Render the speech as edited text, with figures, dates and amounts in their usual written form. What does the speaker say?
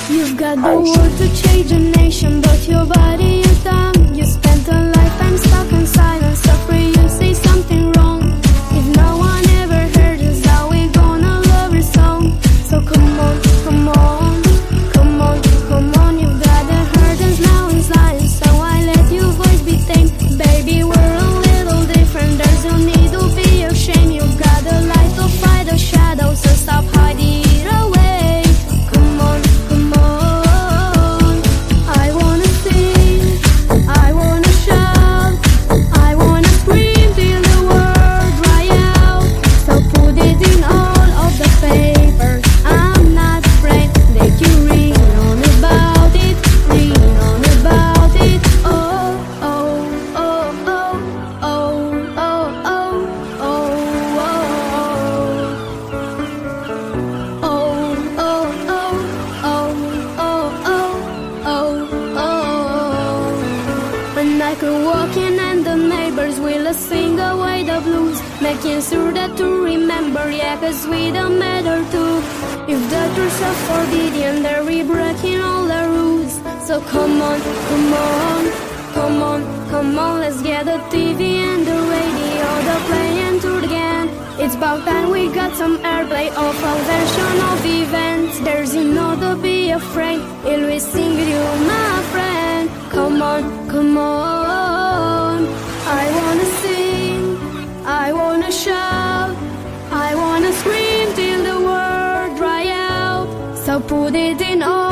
You've got the world to change a nation, but your body is dumb. You spent a lifetime stuck in silence, afraid you say something wrong. If no one ever heard us, how we gonna love your song? So come on, come on, come on, come on. You've got the hurdles now in silence, so I let your voice be tame. Baby, we're a little different, there's no need to be ashamed. You've got the light to fight the shadows, so stop hiding it away. Come on, come on. I wanna sing, I wanna shout, I wanna scream till the world dry out. So put it in all of the papers, I'm not afraid that you read on about it, read on about it. Oh, oh, oh, oh, oh, oh, oh, oh, oh. Oh, oh, oh, oh, oh, oh, oh. When I go walking and the neighbors will sing away the blues, making sure that to remember, yeah, 'cause we don't matter too. If the truths are forbidden, they're breaking all the rules. So come on, come on, come on, come on, let's get the TV and the radio, the playing to the again. It's about time we got some airplay of our version of events. There's no to be afraid, it'll be sing with you, my friend. Come on, come on. I wanna sing, I wanna shout, I wanna scream till the world dry out. So put it in all